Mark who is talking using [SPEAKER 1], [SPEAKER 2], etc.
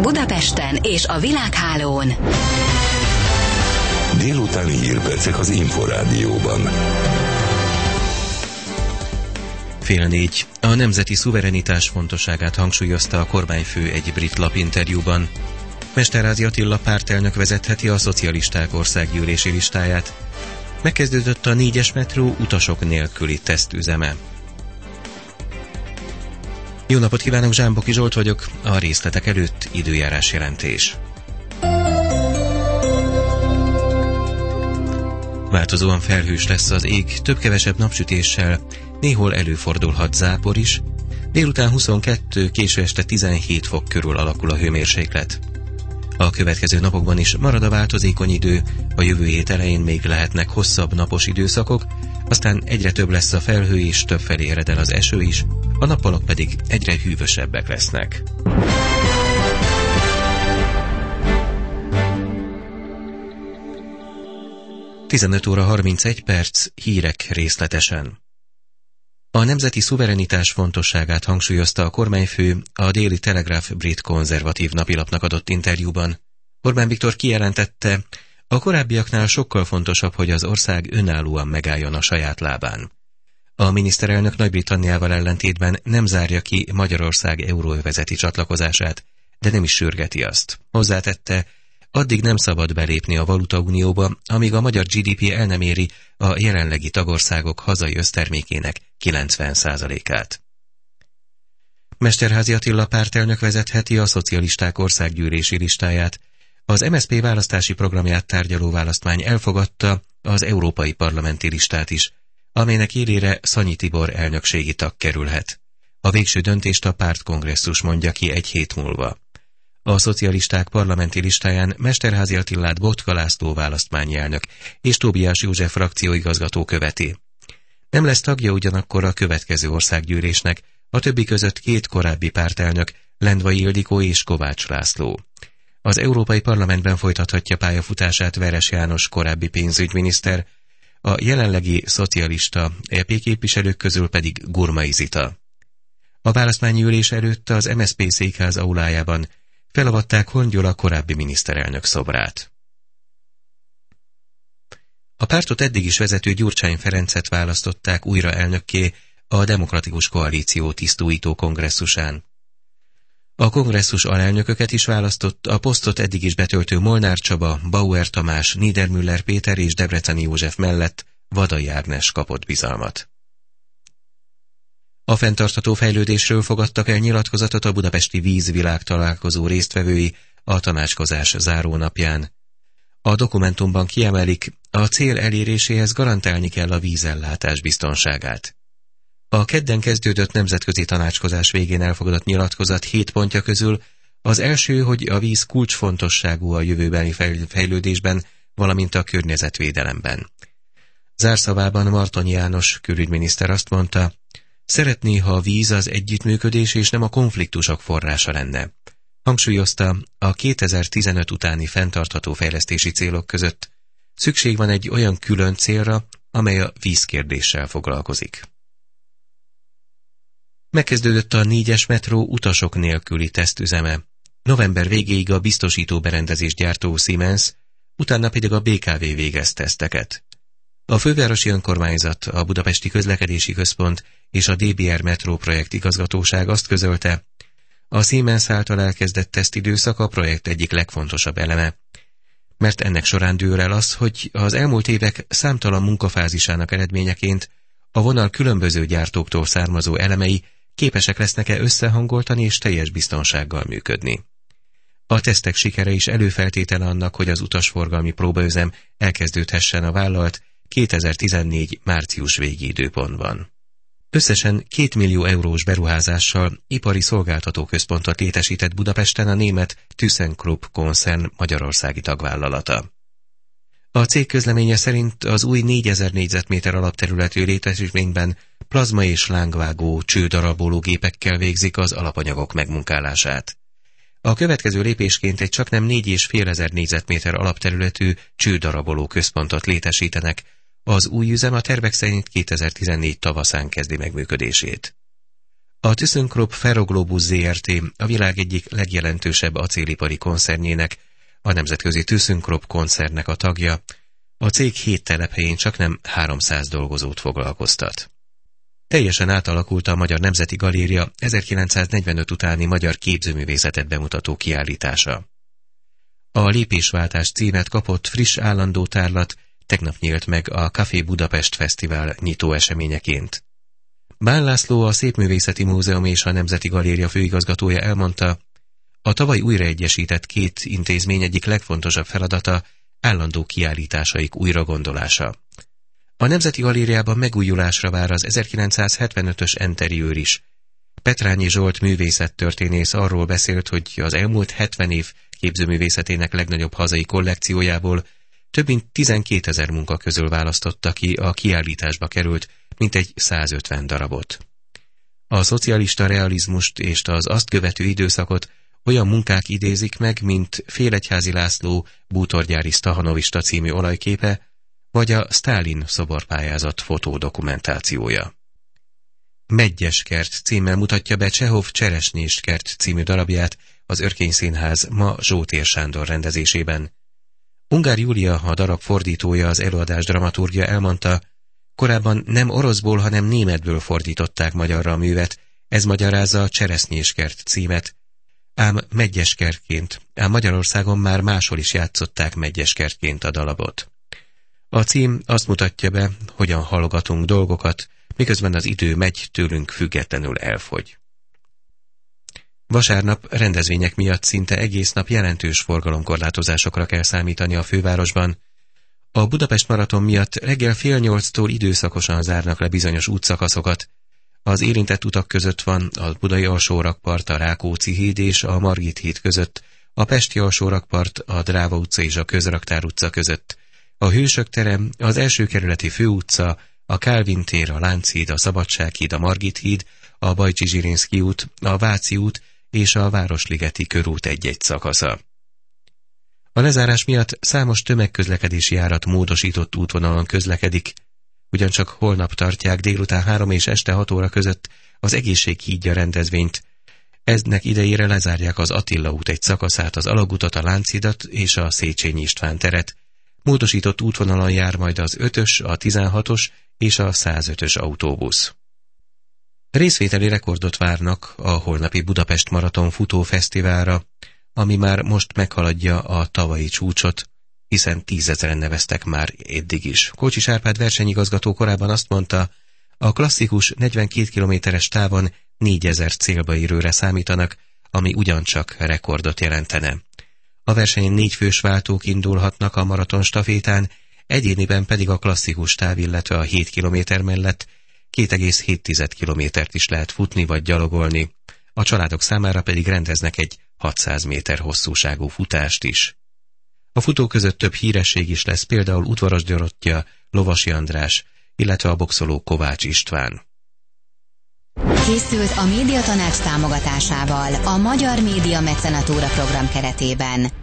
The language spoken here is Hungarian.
[SPEAKER 1] Budapesten és a világhálón.
[SPEAKER 2] Délutáni hírpercek az Inforádióban.
[SPEAKER 3] 3:30. A nemzeti szuverenitás fontosságát hangsúlyozta a kormányfő egy brit lapinterjúban. Mesterházy Attila pártelnök vezetheti a szocialisták országgyűlési listáját. Megkezdődött a 4-es metró utasok nélküli tesztüzeme. Jó napot kívánok, Zsámboki Zsolt vagyok, a részletek előtt időjárás jelentés. Változóan felhős lesz az ég, több-kevesebb napsütéssel, néhol előfordulhat zápor is. Délután 22, késő este 17 fok körül alakul a hőmérséklet. A következő napokban is marad a változékony idő, a jövő hét elején még lehetnek hosszabb napos időszakok, aztán egyre több lesz a felhő és többfelé ered el az eső is, a nappalok pedig egyre hűvösebbek lesznek. (15:31) hírek részletesen. A nemzeti szuverenitás fontosságát hangsúlyozta a kormányfő a Daily Telegraph brit konzervatív napilapnak adott interjúban. Orbán Viktor kijelentette, a korábbiaknál sokkal fontosabb, hogy az ország önállóan megálljon a saját lábán. A miniszterelnök Nagy-Britanniával ellentétben nem zárja ki Magyarország euróövezeti csatlakozását, de nem is sürgeti azt. Hozzátette, addig nem szabad belépni a valutaunióba, amíg a magyar GDP el nem éri a jelenlegi tagországok hazai össztermékének 90%-át. Mesterházy Attila pártelnök vezetheti a szocialisták országgyűlési listáját. Az MSZP választási programját tárgyaló választmány elfogadta az európai parlamenti listát is, amelynek élére Szanyi Tibor elnökségi tag kerülhet. A végső döntést a pártkongresszus mondja ki egy hét múlva. A szocialisták parlamenti listáján Mesterházy Attilát Botka László választmányi elnök és Tóbiás József frakcióigazgató követi. Nem lesz tagja ugyanakkor a következő országgyűlésnek, a többi között 2 korábbi pártelnök, Lendvai Ildikó és Kovács László. Az Európai Parlamentben folytathatja pályafutását Veres János korábbi pénzügyminiszter, a jelenlegi szocialista EP képviselők közül pedig Gurmai Zita. A választmányi ülés előtt az MSZP székház aulájában felavatták Horn Gyula korábbi miniszterelnök szobrát. A pártot eddig is vezető Gyurcsány Ferencet választották újra elnökké a Demokratikus Koalíció tisztújító kongresszusán. A kongresszus alelnököket is választott, a posztot eddig is betöltő Molnár Csaba, Bauer Tamás, Niedermüller Péter és Debreceni József mellett Vadai Ágnes kapott bizalmat. A fenntartható fejlődésről fogadtak el nyilatkozatot a budapesti vízvilágtalálkozó résztvevői a tanácskozás zárónapján. A dokumentumban kiemelik, a cél eléréséhez garantálni kell a vízellátás biztonságát. A kedden kezdődött nemzetközi tanácskozás végén elfogadott nyilatkozat 7 pontja közül az első, hogy a víz kulcsfontosságú a jövőbeni fejlődésben, valamint a környezetvédelemben. Zárszavában Martonyi János külügyminiszter azt mondta, szeretné, ha a víz az együttműködés és nem a konfliktusok forrása lenne. Hangsúlyozta, a 2015 utáni fenntartható fejlesztési célok között szükség van egy olyan külön célra, amely a vízkérdéssel foglalkozik. Megkezdődött a 4-es metró utasok nélküli tesztüzeme. November végéig a biztosító berendezés gyártó Siemens, utána pedig a BKV végez teszteket. A fővárosi önkormányzat, a Budapesti Közlekedési Központ és a DBR Metró projekt igazgatóság azt közölte, a Siemens által elkezdett tesztidőszak a projekt egyik legfontosabb eleme, mert ennek során dől el az, hogy az elmúlt évek számtalan munkafázisának eredményeként a vonal különböző gyártóktól származó elemei képesek lesznek-e összehangoltani és teljes biztonsággal működni. A tesztek sikere is előfeltétele annak, hogy az utasforgalmi próbaüzem elkezdődhessen a vállalt 2014. március végi időpontban. Összesen 2 millió eurós beruházással ipari szolgáltatóközpontot létesített Budapesten a német ThyssenKrupp koncern magyarországi tagvállalata. A cég közleménye szerint az új 4000 négyzetméter alapterületű létesítményben plazma és lángvágó csődaraboló gépekkel végzik az alapanyagok megmunkálását. A következő lépésként egy csaknem 4500 négyzetméter alapterületű csődaraboló központot létesítenek. Az új üzem a tervek szerint 2014 tavaszán kezdi meg működését. A ThyssenKrupp Ferroglobus Zrt. A világ egyik legjelentősebb acélipari koncernjének, a nemzetközi ThyssenKrupp koncernnek a tagja. A cég 7 telephelyén csaknem 300 dolgozót foglalkoztat. Teljesen átalakult a Magyar Nemzeti Galéria 1945 utáni magyar képzőművészetet bemutató kiállítása. A Lépésváltás címet kapott friss állandó tárlat tegnap nyílt meg a Café Budapest Fesztivál nyitó eseményeként. Bán László, a Szépművészeti Múzeum és a Nemzeti Galéria főigazgatója elmondta, a tavaly újraegyesített 2 intézmény egyik legfontosabb feladata állandó kiállításaik újragondolása. A Nemzeti Galériában megújulásra vár az 1975-ös enteriőr is. Petrányi Zsolt művészettörténész arról beszélt, hogy az elmúlt 70 év képzőművészetének legnagyobb hazai kollekciójából több mint 12 000 munka közül választotta ki a kiállításba került mintegy 150 darabot. A szocialista realizmust és az azt követő időszakot olyan munkák idézik meg, mint Félegyházi László bútorgyári Stahanovista című olajképe, vagy a Sztálin szoborpályázat fotódokumentációja. Medgyeskert címmel mutatja be Csehov Cseresnyéskert című darabját az Örkény Színház ma Zsótér Sándor rendezésében. Ungár Júlia, a darab fordítója, az előadás dramaturgia elmondta, korábban nem oroszból, hanem németből fordították magyarra a művet, ez magyarázza a Cseresznyéskert címet, ám medgyeskertként, ám Magyarországon már máshol is játszották medgyeskertként a darabot. A cím azt mutatja be, hogyan halogatunk dolgokat, miközben az idő megy, tőlünk függetlenül elfogy. Vasárnap rendezvények miatt szinte egész nap jelentős forgalomkorlátozásokra kell számítani a fővárosban. A Budapest maraton miatt reggel 7:30-tól időszakosan zárnak le bizonyos útszakaszokat. Az érintett utak között van a Budai alsórakpart, a Rákóczi híd és a Margit híd között, a Pesti alsórakpart, a Dráva utca és a Közraktár utca között, a Hősök tere, az első kerületi főutca, a Kálvin tér, a Lánchíd, a Szabadsághíd, a Margit híd, a Bajcsy-Zsirinszky út, a Váci út és a Városligeti körút egy-egy szakasza. A lezárás miatt számos tömegközlekedési járat módosított útvonalon közlekedik, ugyancsak holnap tartják délután 3 és este 6 óra között az Egészséghídja rendezvényt. Eznek idejére lezárják az Attila út egy szakaszát, az Alagutat, a Lánchidat és a Széchenyi István teret. Módosított útvonalon jár majd az 5-ös, a 16-os és a 105-ös autóbusz. Részvételi rekordot várnak a holnapi Budapest Maraton futófesztiválra, ami már most meghaladja a tavalyi csúcsot, hiszen 10 000-en neveztek már eddig is. Kocsis Árpád versenyigazgató korábban azt mondta, a klasszikus 42 kilométeres távon 4000 célba érőre számítanak, ami ugyancsak rekordot jelentene. A versenyen 4 fős váltók indulhatnak a maraton stafétán, egyéniben pedig a klasszikus táv, illetve a 7 kilométer mellett 2,7 kilométert is lehet futni vagy gyalogolni, a családok számára pedig rendeznek egy 600 méter hosszúságú futást is. A futók között több híresség is lesz, például Udvaros Dorottya, Lovasi András, illetve a boxoló Kovács István.
[SPEAKER 1] Készült a Médiatanács támogatásával a Magyar Média Mecenatúra program keretében.